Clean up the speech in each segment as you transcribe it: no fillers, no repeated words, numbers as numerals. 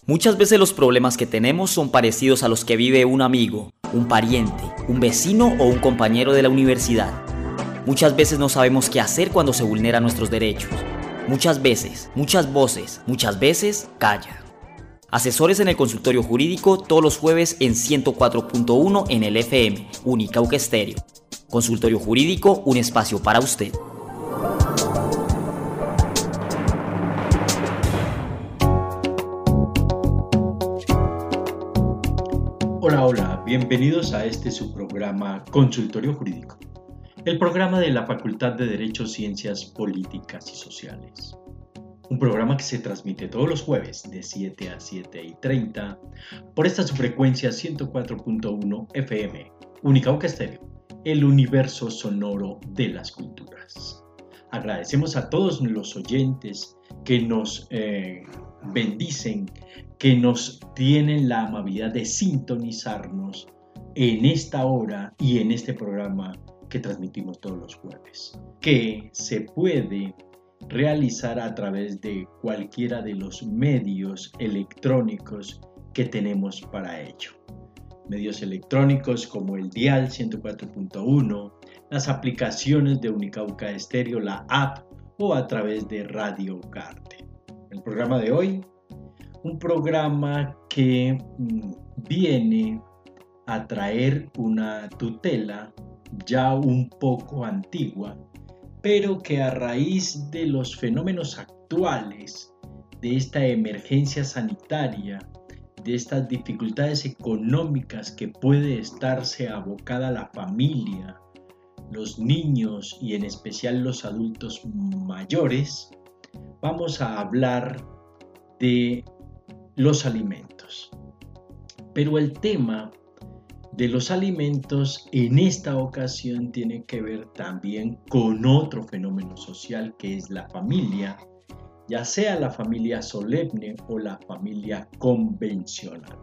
Muchas veces los problemas que tenemos son parecidos a los que vive un amigo, un pariente, un vecino o un compañero de la universidad. Muchas veces no sabemos qué hacer cuando se vulneran nuestros derechos. Muchas veces, muchas voces, muchas veces, calla. Asesores en el consultorio jurídico todos los jueves en 104.1 en el FM, Unicauca Estéreo. Consultorio jurídico, un espacio para usted. Hola, bienvenidos a su programa Consultorio Jurídico, el programa de la Facultad de Derecho, Ciencias Políticas y Sociales. Un programa que se transmite todos los jueves de 7 a 7:30 por esta su frecuencia 104.1 FM, Unicauca Estéreo, el universo sonoro de las culturas. Agradecemos a todos los oyentes que nos bendicen, que nos tienen la amabilidad de sintonizarnos en esta hora y en este programa que transmitimos todos los jueves, que se puede realizar a través de cualquiera de los medios electrónicos que tenemos para ello. Medios electrónicos como el dial 104.1, las aplicaciones de Unicauca Estéreo, la app o a través de Radio Carte. El programa de hoy, un programa que viene a traer una tutela ya un poco antigua, pero que a raíz de los fenómenos actuales, de esta emergencia sanitaria, de estas dificultades económicas que puede estarse abocada la familia, los niños y en especial los adultos mayores, vamos a hablar de los alimentos. Pero el tema de los alimentos en esta ocasión tiene que ver también con otro fenómeno social que es la familia, ya sea la familia solemne o la familia convencional.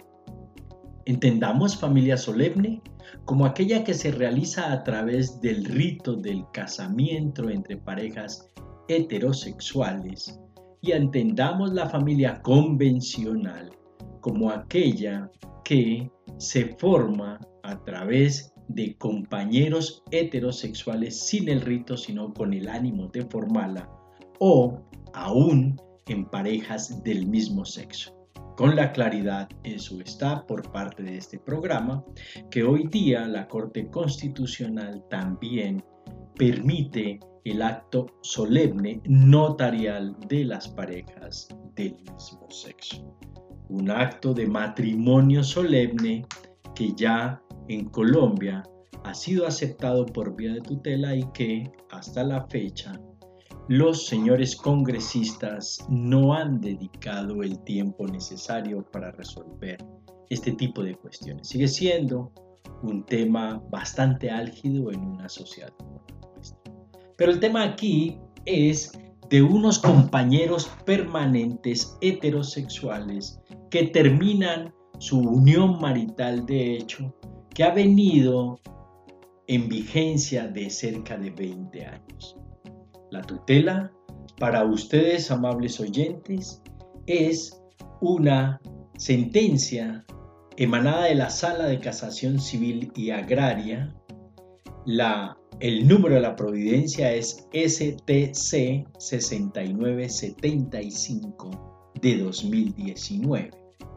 Entendamos familia solemne como aquella que se realiza a través del rito del casamiento entre parejas heterosexuales, y entendamos la familia convencional como aquella que se forma a través de compañeros heterosexuales sin el rito, sino con el ánimo de formarla, o aún en parejas del mismo sexo. Con la claridad, eso está por parte de este programa, que hoy día la Corte Constitucional también permite el acto solemne notarial de las parejas del mismo sexo. Un acto de matrimonio solemne que ya en Colombia ha sido aceptado por vía de tutela y que hasta la fecha los señores congresistas no han dedicado el tiempo necesario para resolver este tipo de cuestiones. Sigue siendo un tema bastante álgido en una sociedad como la nuestra. Pero el tema aquí es de unos compañeros permanentes heterosexuales que terminan su unión marital de hecho, que ha venido en vigencia de cerca de 20 años. La tutela, para ustedes, amables oyentes, es una sentencia emanada de la Sala de Casación Civil y Agraria. El número de la providencia es STC 6975 de 2019.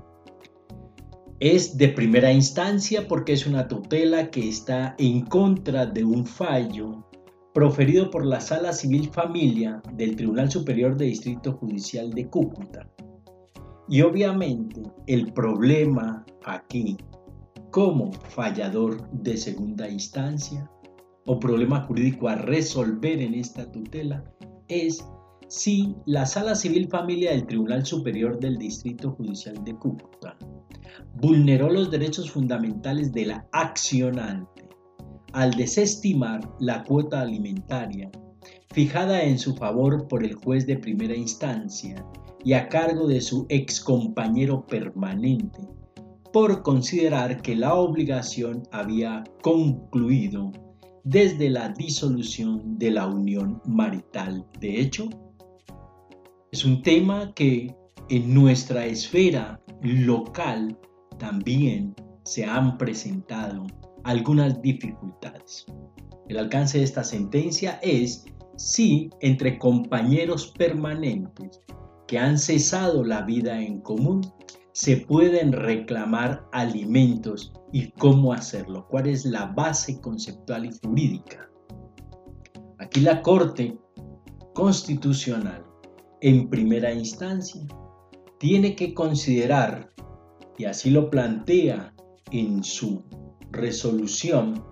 Es de primera instancia porque es una tutela que está en contra de un fallo proferido por la Sala Civil Familia del Tribunal Superior de Distrito Judicial de Cúcuta. Y obviamente el problema aquí, como fallador de segunda instancia o problema jurídico a resolver en esta tutela, es si la Sala Civil Familia del Tribunal Superior del Distrito Judicial de Cúcuta vulneró los derechos fundamentales de la accionante al desestimar la cuota alimentaria fijada en su favor por el juez de primera instancia y a cargo de su excompañero permanente, por considerar que la obligación había concluido desde la disolución de la unión marital. De hecho, es un tema que en nuestra esfera local también se han presentado algunas dificultades. El alcance de esta sentencia es si entre compañeros permanentes que han cesado la vida en común se pueden reclamar alimentos y cómo hacerlo, cuál es la base conceptual y jurídica. Aquí la Corte Constitucional, en primera instancia, tiene que considerar, y así lo plantea en su resolución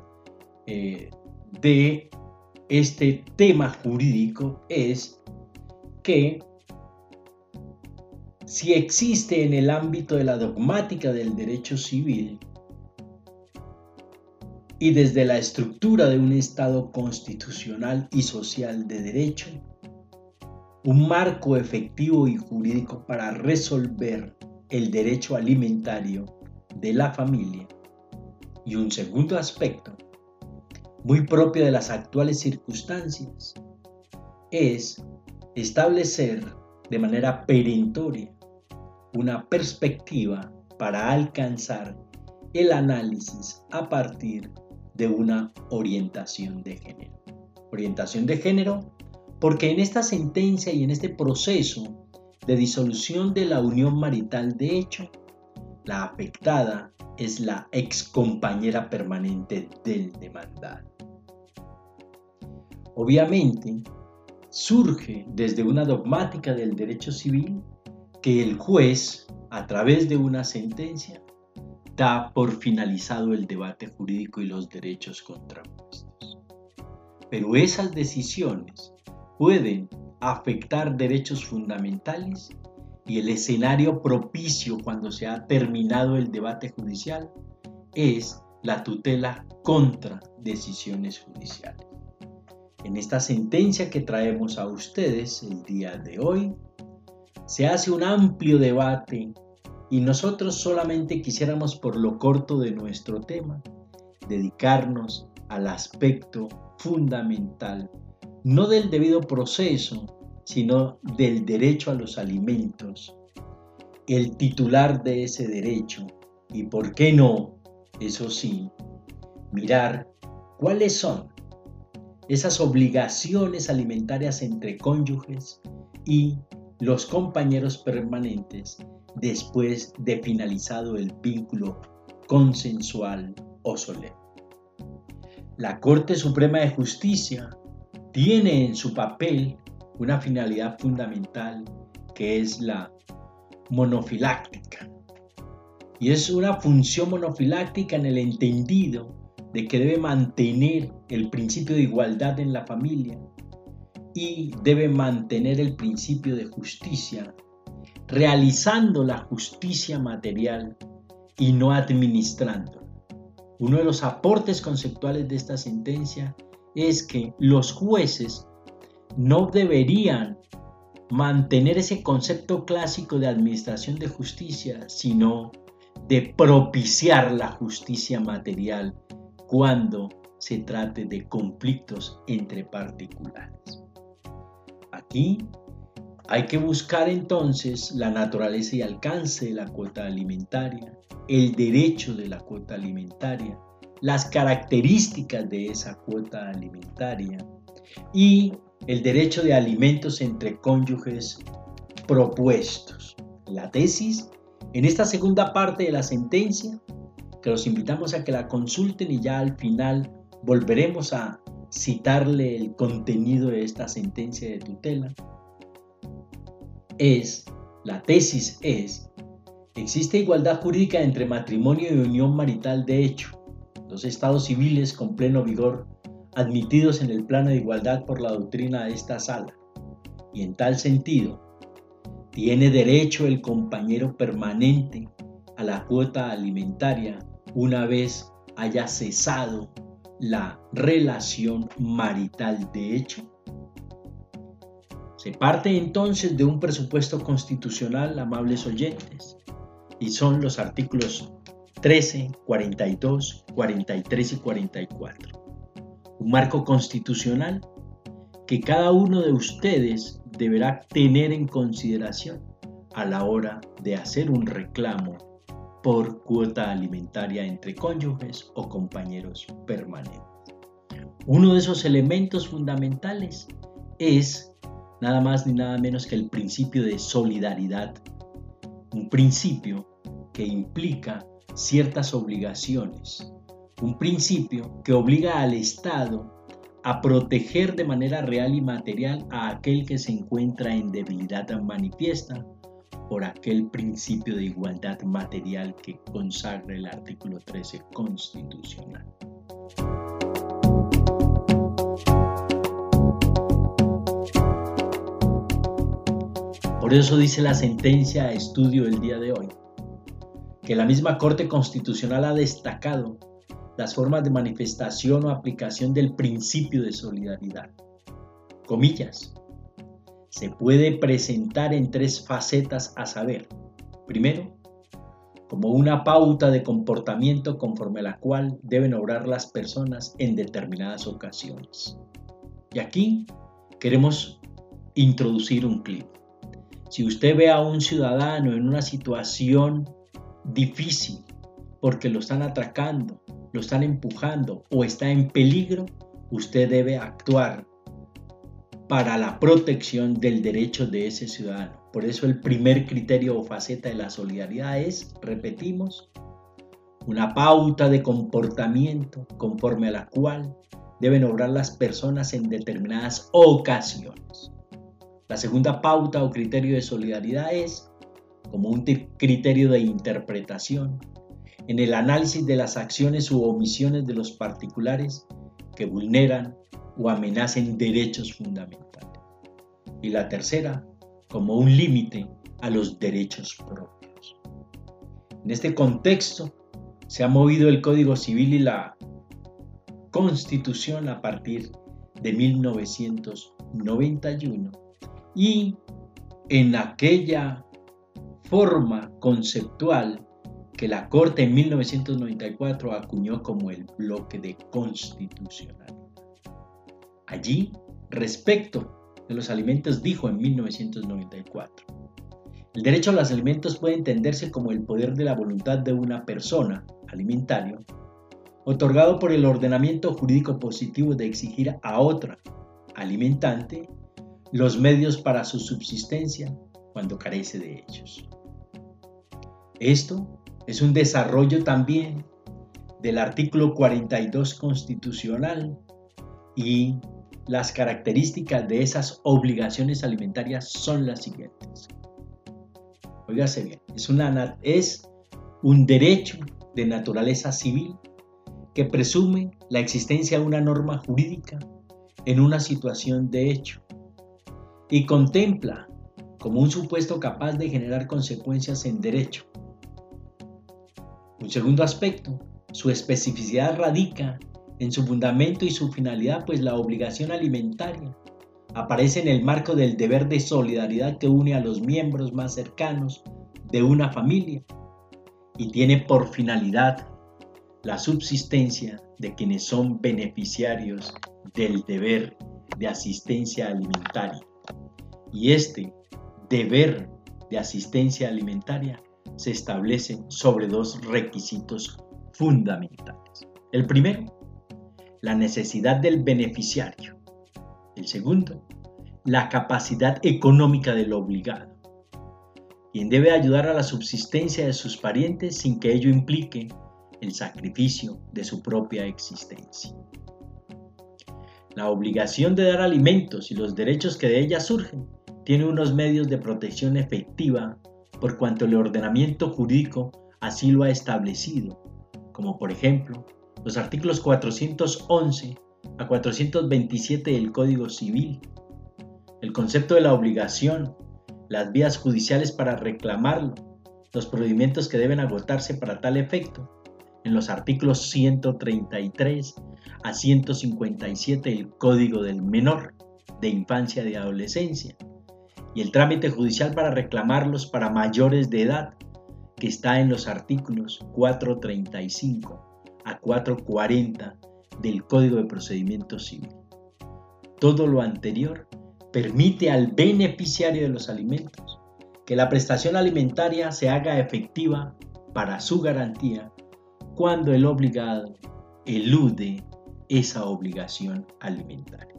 de este tema jurídico, es que si existe en el ámbito de la dogmática del derecho civil y desde la estructura de un Estado constitucional y social de derecho, un marco efectivo y jurídico para resolver el derecho alimentario de la familia. Y un segundo aspecto, muy propio de las actuales circunstancias, es establecer de manera perentoria una perspectiva para alcanzar el análisis a partir de una orientación de género. Orientación de género porque en esta sentencia y en este proceso de disolución de la unión marital de hecho, la afectada es la excompañera permanente del demandado. Obviamente, surge desde una dogmática del derecho civil que el juez, a través de una sentencia, da por finalizado el debate jurídico y los derechos contrapuestos. Pero esas decisiones pueden afectar derechos fundamentales y el escenario propicio cuando se ha terminado el debate judicial es la tutela contra decisiones judiciales. En esta sentencia que traemos a ustedes el día de hoy, se hace un amplio debate y nosotros solamente quisiéramos, por lo corto de nuestro tema, dedicarnos al aspecto fundamental, no del debido proceso, sino del derecho a los alimentos, el titular de ese derecho y, ¿por qué no? Eso sí, mirar cuáles son esas obligaciones alimentarias entre cónyuges y los compañeros permanentes después de finalizado el vínculo consensual o solemne. La Corte Suprema de Justicia tiene en su papel una finalidad fundamental que es la monofiláctica. Y es una función monofiláctica en el entendido de que debe mantener el principio de igualdad en la familia y debe mantener el principio de justicia, realizando la justicia material y no administrando. Uno de los aportes conceptuales de esta sentencia es que los jueces no deberían mantener ese concepto clásico de administración de justicia, sino de propiciar la justicia material cuando se trate de conflictos entre particulares. Aquí hay que buscar entonces la naturaleza y alcance de la cuota alimentaria, el derecho de la cuota alimentaria, las características de esa cuota alimentaria y el derecho de alimentos entre cónyuges propuestos. La tesis, en esta segunda parte de la sentencia, que los invitamos a que la consulten y ya al final volveremos a citarle el contenido de esta sentencia de tutela, la tesis es: existe igualdad jurídica entre matrimonio y unión marital de hecho, dos estados civiles con pleno vigor admitidos en el plano de igualdad por la doctrina de esta sala, y en tal sentido, tiene derecho el compañero permanente a la cuota alimentaria una vez haya cesado la relación marital de hecho. Se parte entonces de un presupuesto constitucional, amables oyentes, y son los artículos 13, 42, 43 y 44. Un marco constitucional que cada uno de ustedes deberá tener en consideración a la hora de hacer un reclamo por cuota alimentaria entre cónyuges o compañeros permanentes. Uno de esos elementos fundamentales es nada más ni nada menos que el principio de solidaridad, un principio que implica ciertas obligaciones, un principio que obliga al Estado a proteger de manera real y material a aquel que se encuentra en debilidad manifiesta por aquel principio de igualdad material que consagra el artículo 13 constitucional. Por eso dice la sentencia a estudio del día de hoy, que la misma Corte Constitucional ha destacado las formas de manifestación o aplicación del principio de solidaridad. Comillas, se puede presentar en tres facetas a saber, primero, como una pauta de comportamiento conforme a la cual deben obrar las personas en determinadas ocasiones. Y aquí queremos introducir un clip. Si usted ve a un ciudadano en una situación difícil porque lo están atracando, lo están empujando o está en peligro, usted debe actuar para la protección del derecho de ese ciudadano. Por eso el primer criterio o faceta de la solidaridad es, repetimos, una pauta de comportamiento conforme a la cual deben obrar las personas en determinadas ocasiones. La segunda pauta o criterio de solidaridad es como un criterio de interpretación en el análisis de las acciones u omisiones de los particulares que vulneran o amenacen derechos fundamentales. Y la tercera, como un límite a los derechos propios. En este contexto se ha movido el Código Civil y la Constitución a partir de 1991 y en aquella forma conceptual que la Corte en 1994 acuñó como el bloque de constitucionalidad. Allí, respecto de los alimentos, dijo en 1994, el derecho a los alimentos puede entenderse como el poder de la voluntad de una persona, alimentario, otorgado por el ordenamiento jurídico positivo de exigir a otra, alimentante, los medios para su subsistencia cuando carece de ellos. Esto es un desarrollo también del artículo 42 constitucional y las características de esas obligaciones alimentarias son las siguientes. Óigase bien, es un derecho de naturaleza civil que presume la existencia de una norma jurídica en una situación de hecho y contempla como un supuesto capaz de generar consecuencias en derecho. Un segundo aspecto, su especificidad radica en su fundamento y su finalidad, pues la obligación alimentaria aparece en el marco del deber de solidaridad que une a los miembros más cercanos de una familia y tiene por finalidad la subsistencia de quienes son beneficiarios del deber de asistencia alimentaria. Y este deber de asistencia alimentaria se establece sobre dos requisitos fundamentales. El primero, la necesidad del beneficiario. El segundo, la capacidad económica del obligado, quien debe ayudar a la subsistencia de sus parientes sin que ello implique el sacrificio de su propia existencia. La obligación de dar alimentos y los derechos que de ella surgen tiene unos medios de protección efectiva por cuanto el ordenamiento jurídico así lo ha establecido, como por ejemplo los artículos 411 a 427 del Código Civil, el concepto de la obligación, las vías judiciales para reclamarlo, los procedimientos que deben agotarse para tal efecto, en los artículos 133 a 157 del Código del Menor, de Infancia y de Adolescencia, y el trámite judicial para reclamarlos para mayores de edad, que está en los artículos 435 a 440 del Código de Procedimiento Civil. Todo lo anterior permite al beneficiario de los alimentos que la prestación alimentaria se haga efectiva para su garantía cuando el obligado elude esa obligación alimentaria.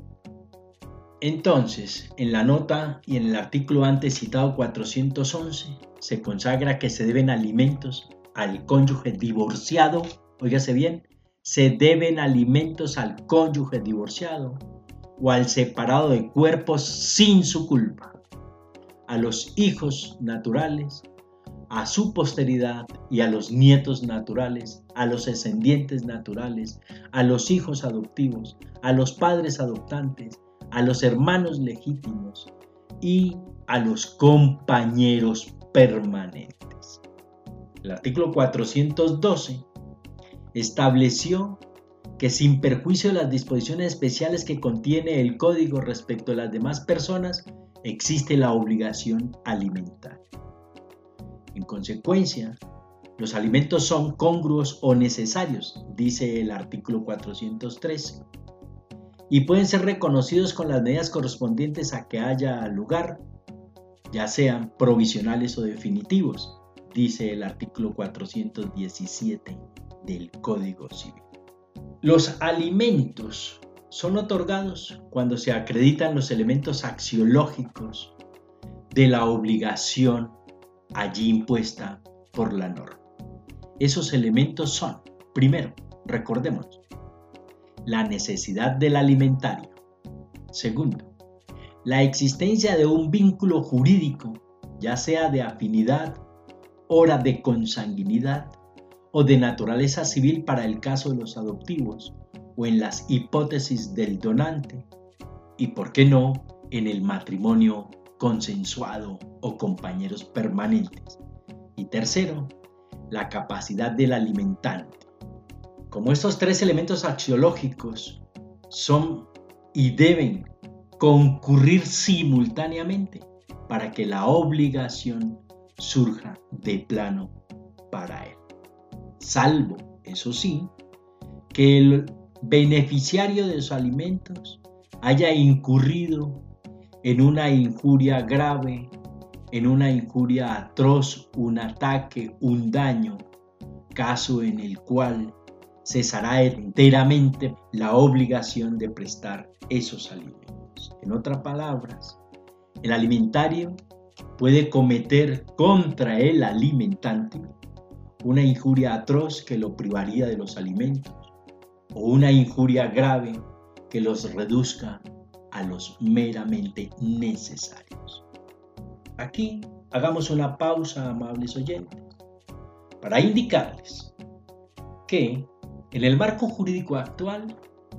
Entonces, en la nota y en el artículo antes citado 411, se consagra que se deben alimentos al cónyuge divorciado, óigase bien, se deben alimentos al cónyuge divorciado o al separado de cuerpos sin su culpa, a los hijos naturales, a su posteridad y a los nietos naturales, a los descendientes naturales, a los hijos adoptivos, a los padres adoptantes, a los hermanos legítimos y a los compañeros permanentes. El artículo 412 estableció que sin perjuicio de las disposiciones especiales que contiene el Código respecto a las demás personas, existe la obligación alimentaria. En consecuencia, los alimentos son congruos o necesarios, dice el artículo 413, y pueden ser reconocidos con las medidas correspondientes a que haya lugar, ya sean provisionales o definitivos, dice el artículo 417 del Código Civil. Los alimentos son otorgados cuando se acreditan los elementos axiológicos de la obligación allí impuesta por la norma. Esos elementos son, primero, recordemos, la necesidad del alimentario. Segundo, la existencia de un vínculo jurídico, ya sea de afinidad, hora de consanguinidad o de naturaleza civil para el caso de los adoptivos o en las hipótesis del donante y, por qué no, en el matrimonio consensuado o compañeros permanentes. Y tercero, la capacidad del alimentante. Como estos tres elementos axiológicos son y deben concurrir simultáneamente para que la obligación surja de plano para él. Salvo, eso sí, que el beneficiario de los alimentos haya incurrido en una injuria grave, en una injuria atroz, un ataque, un daño, caso en el cual cesará enteramente la obligación de prestar esos alimentos. En otras palabras, el alimentario puede cometer contra el alimentante una injuria atroz que lo privaría de los alimentos o una injuria grave que los reduzca a los meramente necesarios. Aquí hagamos una pausa, amables oyentes, para indicarles que en el marco jurídico actual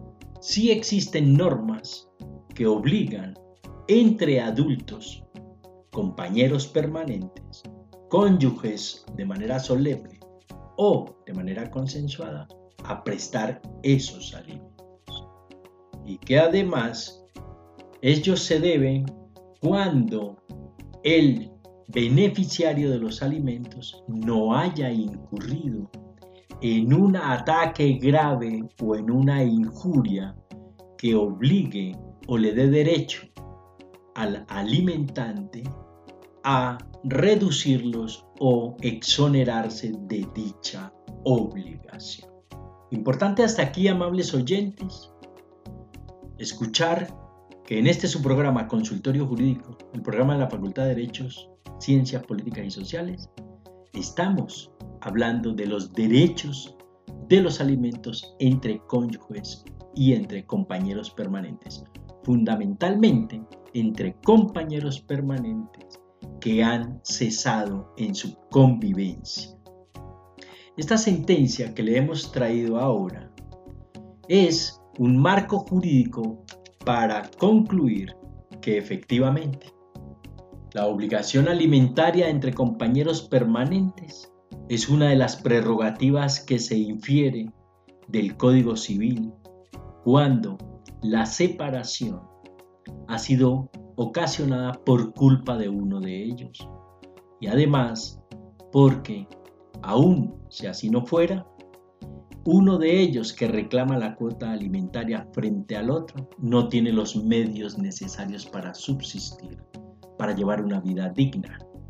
sí existen normas que obligan entre adultos, compañeros permanentes, cónyuges de manera solemne o de manera consensuada a prestar esos alimentos. Y que además ellos se deben cuando el beneficiario de los alimentos no haya incurrido en un ataque grave o en una injuria que obligue o le dé derecho al alimentante a reducirlos o exonerarse de dicha obligación. Importante hasta aquí, amables oyentes, escuchar que en este su programa Consultorio Jurídico, el programa de la Facultad de Derechos, Ciencias Políticas y Sociales, estamos hablando de los derechos de los alimentos entre cónyuges y entre compañeros permanentes, fundamentalmente entre compañeros permanentes que han cesado en su convivencia. Esta sentencia que le hemos traído ahora es un marco jurídico para concluir que efectivamente la obligación alimentaria entre compañeros permanentes es una de las prerrogativas que se infiere del Código Civil cuando la separación ha sido ocasionada por culpa de uno de ellos y además porque, aun si así no fuera, uno de ellos que reclama la cuota alimentaria frente al otro no tiene los medios necesarios para subsistir, para llevar una vida digna.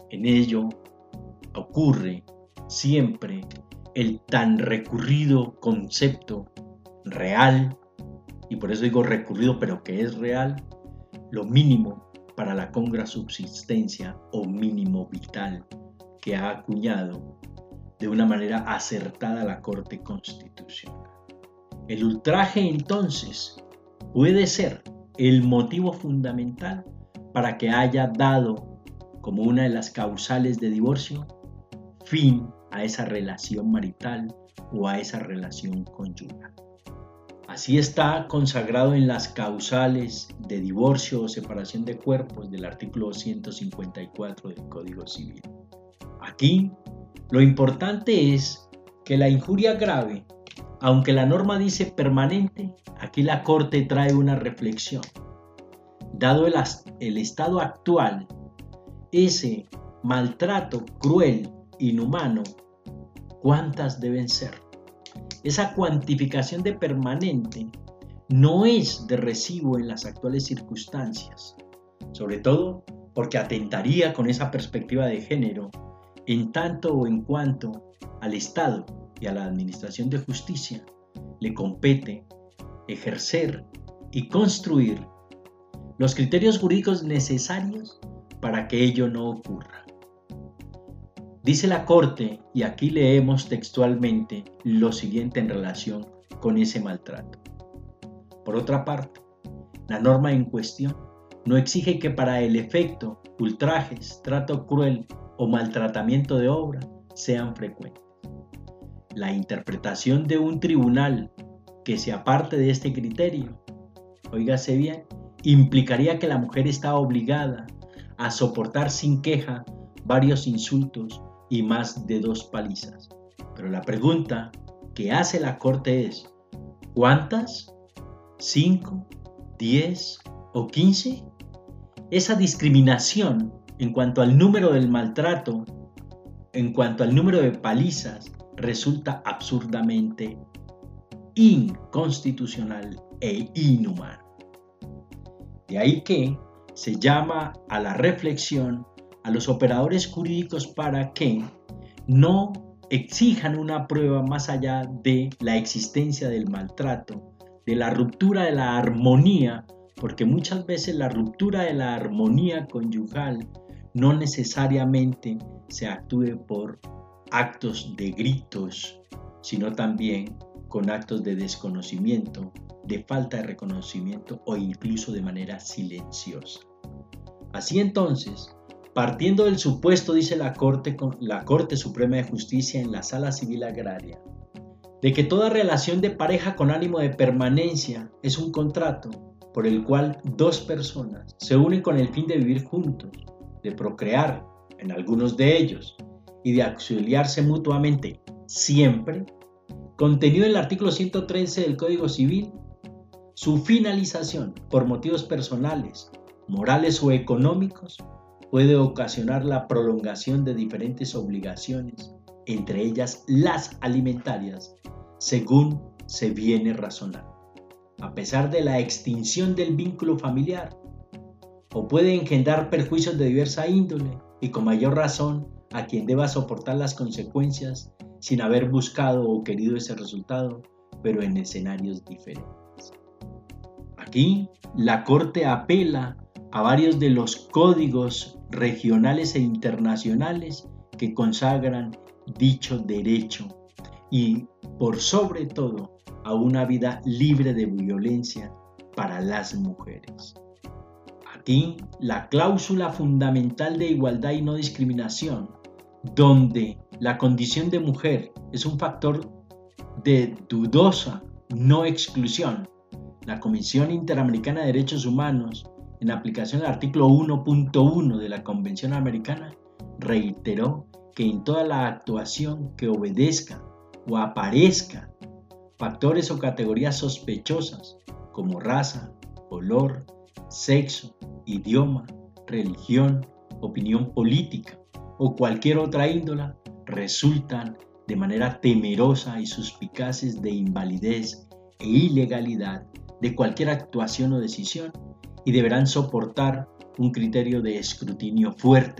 En ello ocurre siempre el tan recurrido concepto real, y por eso digo recurrido, pero que es real, lo mínimo para la congrua subsistencia o mínimo vital que ha acuñado de una manera acertada la Corte Constitucional. El ultraje entonces puede ser el motivo fundamental para que haya dado como una de las causales de divorcio fin a esa relación marital o a esa relación conyugal. Así está consagrado en las causales de divorcio o separación de cuerpos del artículo 154 del Código Civil. Aquí, lo importante es que la injuria grave, aunque la norma dice permanente, aquí la Corte trae una reflexión. Dado el estado actual, ese maltrato cruel, inhumano, ¿cuántas deben ser? Esa cuantificación de permanente no es de recibo en las actuales circunstancias, sobre todo porque atentaría con esa perspectiva de género en tanto o en cuanto al Estado y a la Administración de Justicia le compete ejercer y construir los criterios jurídicos necesarios para que ello no ocurra. Dice la Corte, y aquí leemos textualmente lo siguiente en relación con ese maltrato. Por otra parte, la norma en cuestión no exige que para el efecto, ultrajes, trato cruel o maltratamiento de obra sean frecuentes. La interpretación de un tribunal que se aparte de este criterio, óigase bien, implicaría que la mujer está obligada a soportar sin queja varios insultos y más de 2 palizas. Pero la pregunta que hace la Corte es, ¿cuántas? ¿5, 10 o 15? Esa discriminación en cuanto al número del maltrato, en cuanto al número de palizas, resulta absurdamente inconstitucional e inhumano. De ahí que se llama a la reflexión a los operadores jurídicos para que no exijan una prueba más allá de la existencia del maltrato, de la ruptura de la armonía, porque muchas veces la ruptura de la armonía conyugal no necesariamente se actúe por actos de gritos, sino también con actos de desconocimiento, de falta de reconocimiento o incluso de manera silenciosa. Así entonces, partiendo del supuesto, dice la Corte Suprema de Justicia en la Sala Civil Agraria, de que toda relación de pareja con ánimo de permanencia es un contrato por el cual 2 personas se unen con el fin de vivir juntos, de procrear en algunos de ellos y de auxiliarse mutuamente siempre, contenido en el artículo 113 del Código Civil, su finalización por motivos personales, morales o económicos puede ocasionar la prolongación de diferentes obligaciones, entre ellas las alimentarias, según se viene razonando, a pesar de la extinción del vínculo familiar, o puede engendrar perjuicios de diversa índole y con mayor razón a quien deba soportar las consecuencias sin haber buscado o querido ese resultado, pero en escenarios diferentes. Aquí, la Corte apela a varios de los códigos regionales e internacionales que consagran dicho derecho y, por sobre todo, a una vida libre de violencia para las mujeres. Aquí, la cláusula fundamental de igualdad y no discriminación, donde la condición de mujer es un factor de dudosa no exclusión. La Comisión Interamericana de Derechos Humanos, en aplicación al artículo 1.1 de la Convención Americana, reiteró que en toda la actuación que obedezca o aparezca factores o categorías sospechosas como raza, color, sexo, idioma, religión, opinión política o cualquier otra índola, resultan de manera temerosa y suspicaces de invalidez e ilegalidad de cualquier actuación o decisión y deberán soportar un criterio de escrutinio fuerte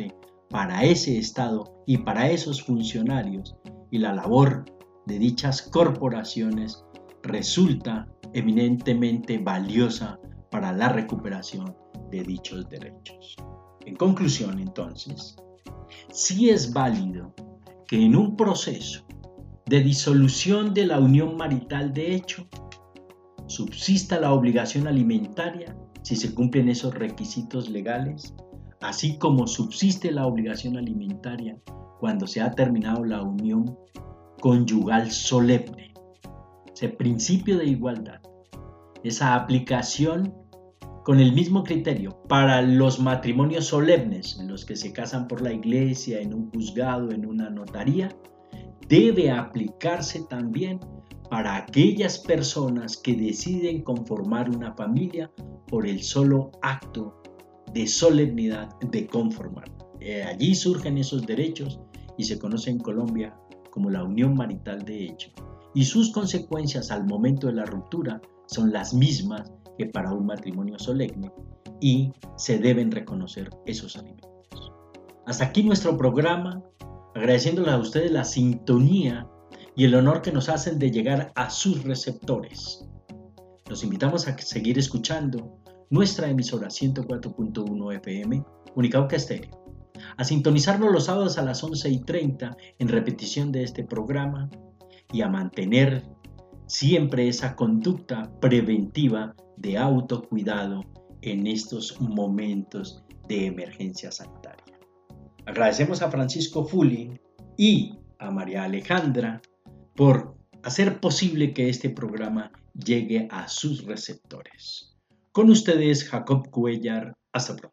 para ese Estado y para esos funcionarios, y la labor de dichas corporaciones resulta eminentemente valiosa para la recuperación de dichos derechos. En conclusión, entonces, sí es válido que en un proceso de disolución de la unión marital de hecho subsista la obligación alimentaria si se cumplen esos requisitos legales, así como subsiste la obligación alimentaria cuando se ha terminado la unión conyugal solemne. Ese principio de igualdad, esa aplicación con el mismo criterio para los matrimonios solemnes, los que se casan por la iglesia, en un juzgado, en una notaría, debe aplicarse también para aquellas personas que deciden conformar una familia por el solo acto de solemnidad de conformar. Allí surgen esos derechos y se conoce en Colombia como la unión marital de hecho. Y sus consecuencias al momento de la ruptura son las mismas que para un matrimonio solemne y se deben reconocer esos alimentos. Hasta aquí nuestro programa, agradeciéndoles a ustedes la sintonía y el honor que nos hacen de llegar a sus receptores. Los invitamos a seguir escuchando nuestra emisora 104.1 FM, Unicauca Estéreo, a sintonizarnos los sábados a las 11:30 en repetición de este programa y a mantener siempre esa conducta preventiva de autocuidado en estos momentos de emergencia sanitaria. Agradecemos a Francisco Fuli y a María Alejandra por hacer posible que este programa llegue a sus receptores. Con ustedes, Jacob Cuellar. Hasta pronto.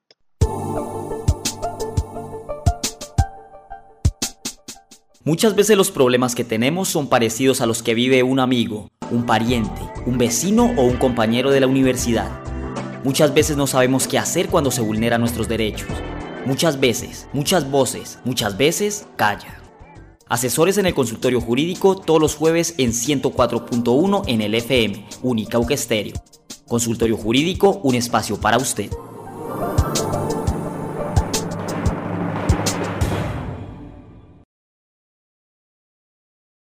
Muchas veces los problemas que tenemos son parecidos a los que vive un amigo, un pariente, un vecino o un compañero de la universidad. Muchas veces no sabemos qué hacer cuando se vulneran nuestros derechos. Muchas veces, muchas voces, muchas veces callan. Asesores en el consultorio jurídico todos los jueves en 104.1 en el FM, Unicauca Estéreo. Consultorio jurídico, un espacio para usted.